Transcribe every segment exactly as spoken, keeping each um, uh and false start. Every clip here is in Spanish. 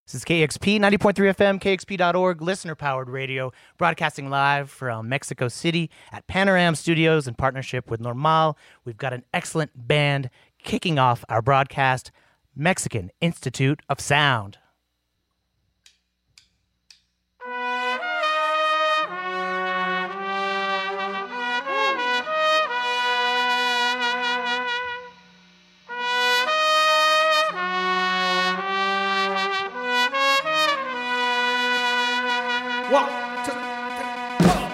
This is K X P ninety point three F M, K X P dot org, listener-powered radio, broadcasting live from Mexico City at Panorama Studios in partnership with Normal. We've got an excellent band kicking off our broadcast, Mexican Institute of Sound. One, two, three, four.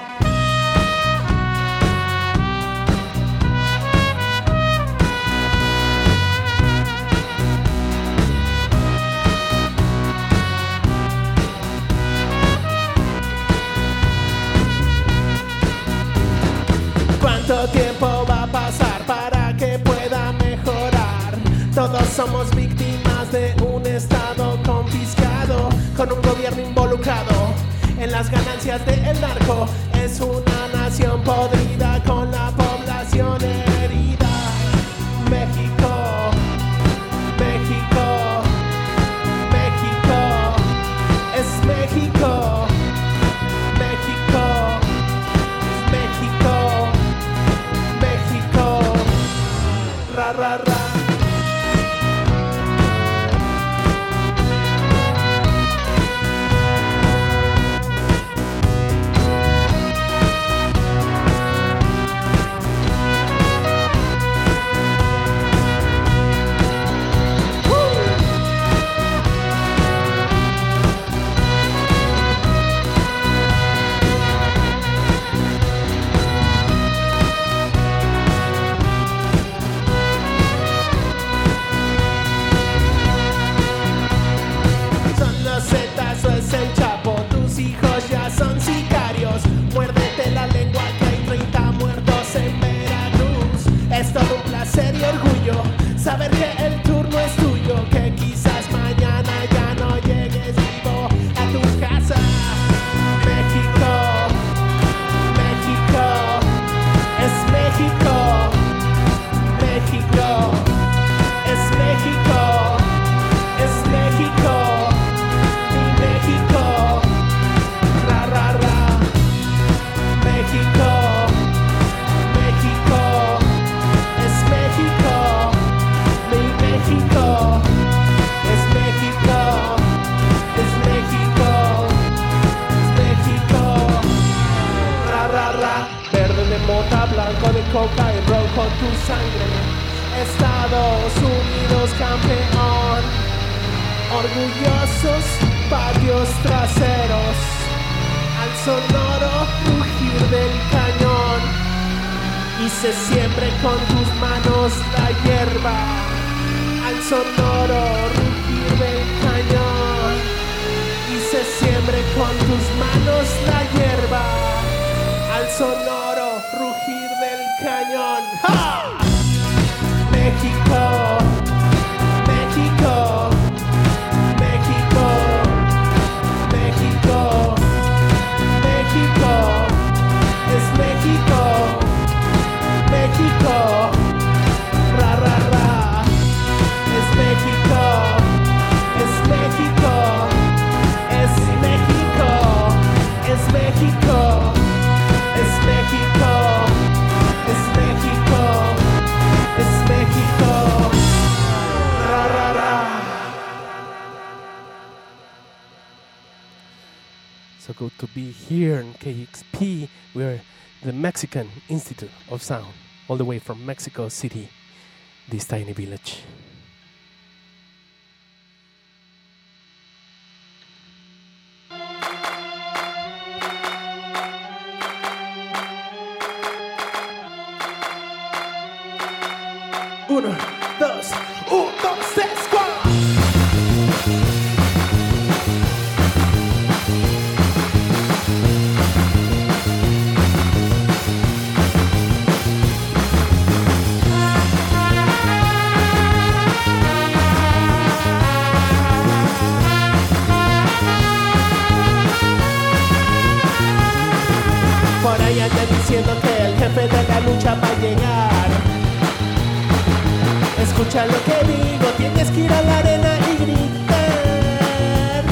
¿Cuánto tiempo va a pasar para que pueda mejorar? Todos somos víctimas de un estado confiscado, con un gobierno involucrado en las ganancias del narco. Es una nación podrida con la población herida. México, México, México, es México, México, es México, México, ra ra ra. Saber que el turno es tuyo, que quizás mañana ya no llegues vivo a tu casa. México, México, es México, México, es México, es México, mi México, ra ra ra, México, México, es México. México, es México, es México, es México, ra ra ra. Verde de mota, blanco de coca y rojo tu sangre. Estados Unidos campeón, orgullosos patios traseros, al sonoro rugir del cañón. Y se siembre con tus manos la hierba, al sonoro rugir del cañón. Y se siembre con tus manos la hierba, al sonoro rugir del cañón. ¡Ja! México, México, México, México, México, es México, México, ra ra ra. Es México, es México, es México, es México, es México, es México, es México, ra ra ra. So good to be here in K X P. We're the Mexican Institute of Sound, all the way from Mexico City, this tiny village. Uno, dos, un, dos, tres, cuatro. Por ahí anda diciendo que el jefe de la lucha va a llegar. Escucha lo que digo, tienes que ir a la arena y gritar.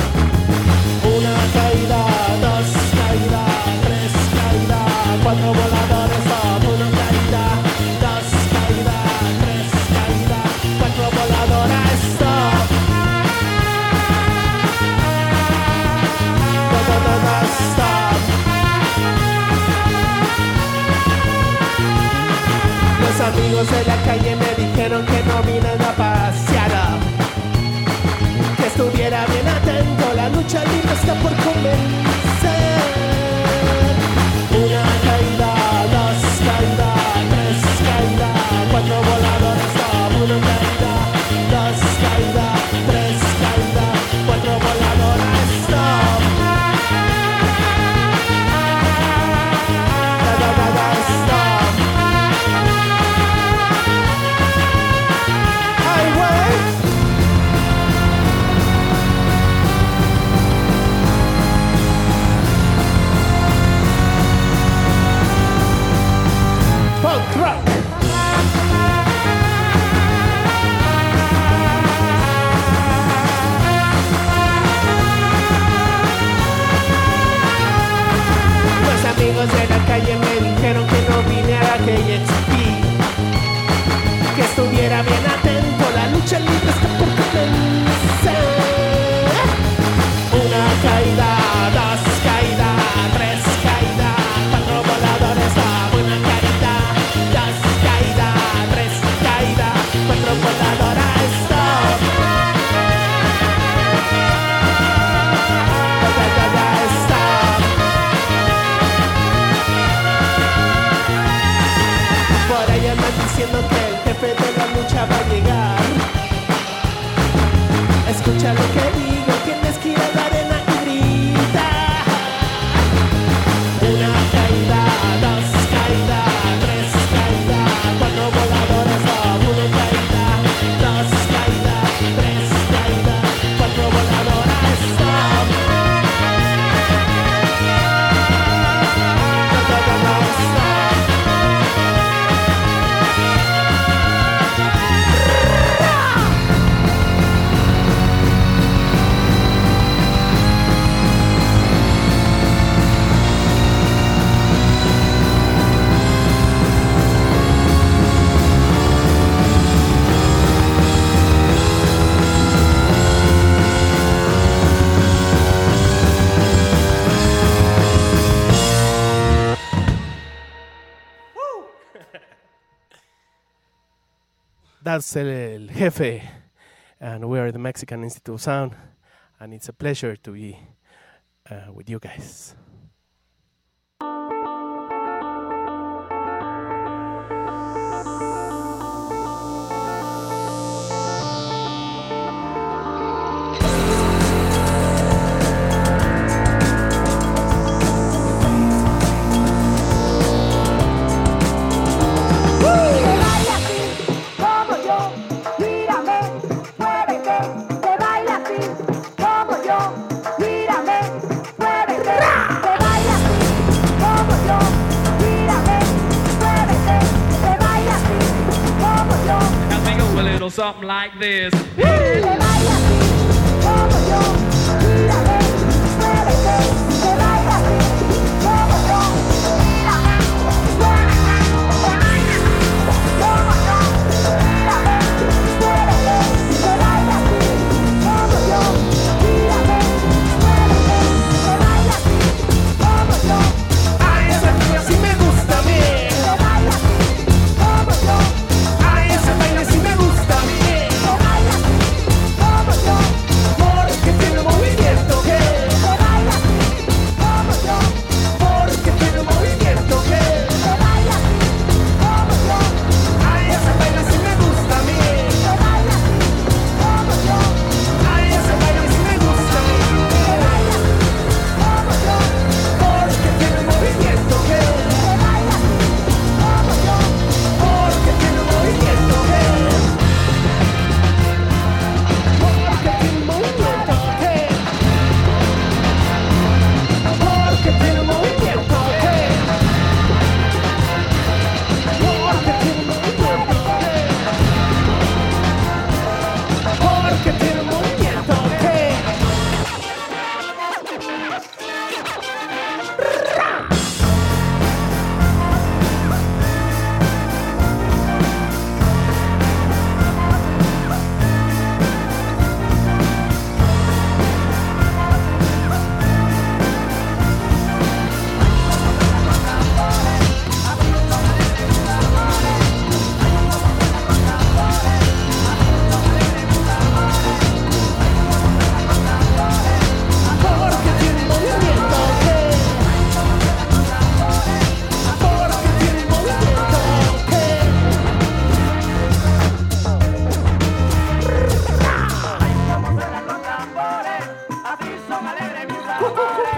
amigos de la calle me dijeron que no vine a pasear, que estuviera bien atento, la lucha libre está por comenzar. Una caída, dos caída, tres caída, cuatro voladores, stop. Una caída, dos caída, tres caída, cuatro voladores, stop. Da, da, da, da, stop. Ay, güey. Punk rock. Los amigos de la calle me dijeron que no vine a la K X P, que estuviera bien atento, la lucha libre está por comenzar. Una caída, dos caída, tres caída, cuatro voladores, stop. Una caída, dos caída, tres caída, cuatro voladores, stop. Da, da, da, da, stop. Por ahí andan diciendo que el jefe de la lucha va a llegar. Escucha lo que digo, tienes que ir a la arena y grita. Una caída, dos caída, tres caída, cuatro voladores, stop. Una caída, dos caída, tres caída, cuatro voladores, stop. Da, da, da, da, stop. That's El Jefe, and we are the Mexican Institute of Sound, and it's a pleasure to be uh, with you guys. Something like this. Porque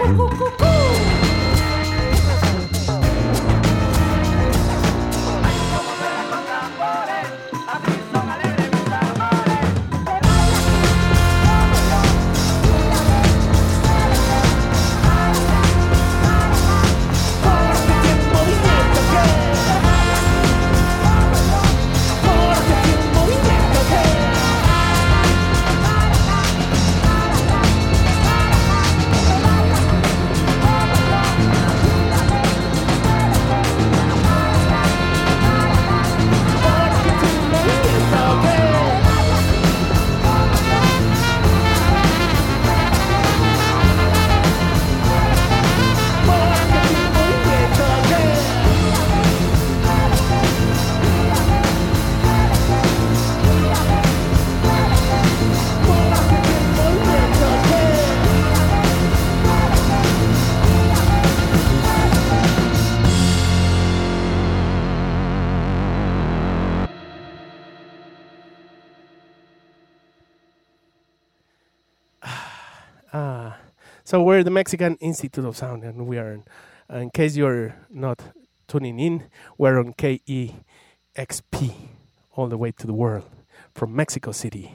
So we're the Mexican Institute of Sound, and we are, uh, in case you're not tuning in, we're on K E X P, all the way to the world, from Mexico City.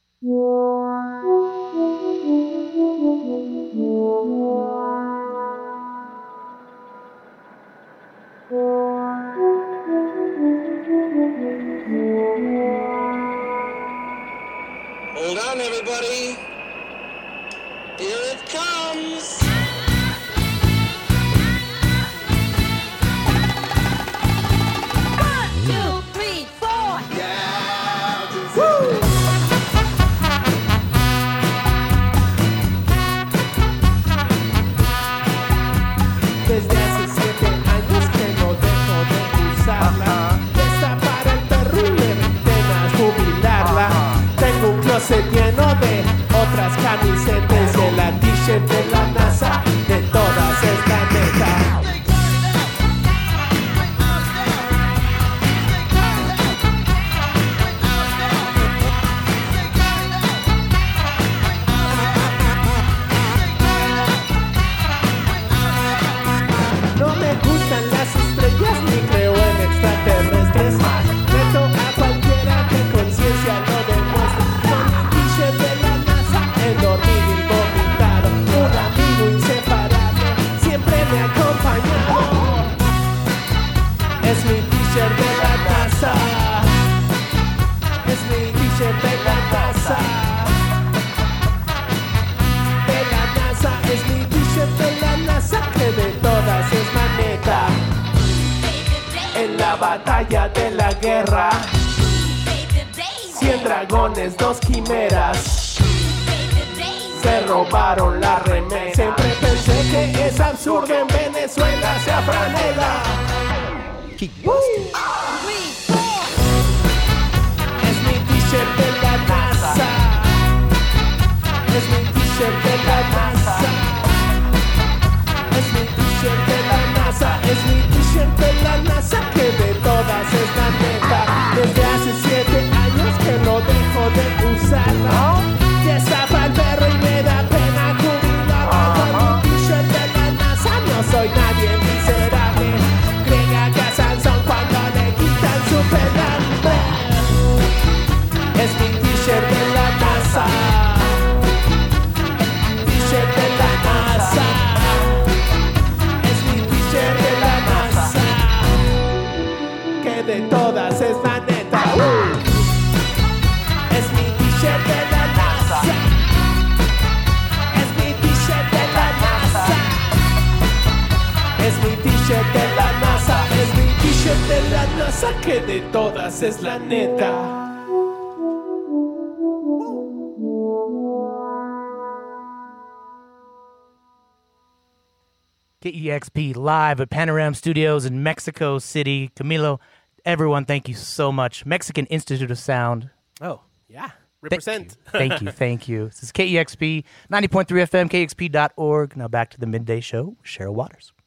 Hold on, everybody. Here it comes. One, two, three, four. Yeah. Woo. Desde hace siete años que no dejo de usarla. Esta para el perro y me temas jubilarla. Tengo un closet lleno de otras camisetas de la t-shirt de la NASA, de todas es la neta. No me gustan las estrellas ni creo en extraterrestres. Reto a cualquiera que conciencia lo demuestre. Con mi t-shirt de la NASA he dormido y vomitado. Un amigo inseparable siempre me ha acompañado. Es mi t-shirt de la NASA. Es mi t-shirt de la NASA. De la NASA es mi t-shirt de la NASA, que de todas es la neta. En la batalla de la guerra, cien dragones, dos quimeras, se robaron la remera. Siempre pensé que es absurdo en Venezuela sea franela. Es mi t-shirt de la NASA. Es mi t-shirt de la NASA. Es mi t-shirt de la NASA. Es mi t-shirt de la NASA, que de todas es la neta. Desde hace siete años que no dejo de usarla. Ya estaba el perro y me da pena jubilarme. Con mi t-shirt de la NASA no soy nadie miserable. Grega Casanzón cuando le quitan su pelambre. Es mi t-shirt de la NASA. T-shirt de la NASA. Es mi t-shirt de la NASA, que de todas es la neta. Uh. Es mi t-shirt de la NASA. Es mi t-shirt de la NASA. Es mi t-shirt de la NASA. Es mi t-shirt de la NASA, que de todas es la neta. K E X P live at Panorama Studios in Mexico City. Camilo, everyone, thank you so much. Mexican Institute of Sound. Oh, yeah. Thank Represent. you. Thank you. Thank you. This is K E X P, ninety point three F M, K X P dot org. Now back to the midday show with Cheryl Waters.